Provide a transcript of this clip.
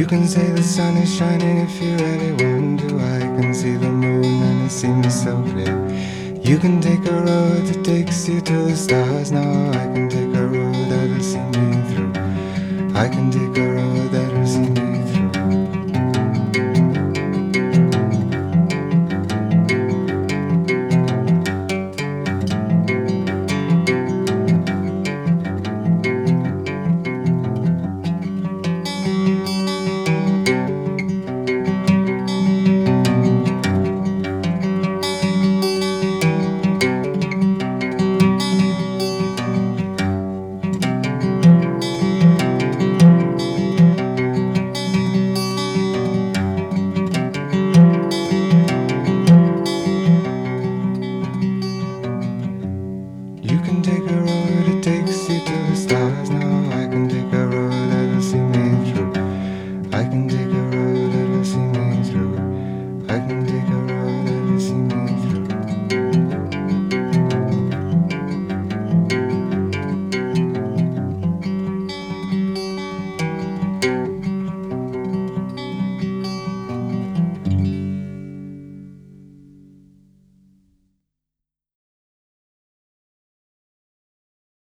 can say the sun is shining if you really want to. I can see the moon and it seems so clear. You can take a road that takes you to the stars. Now I can take a road that'll see me through. I can take a road that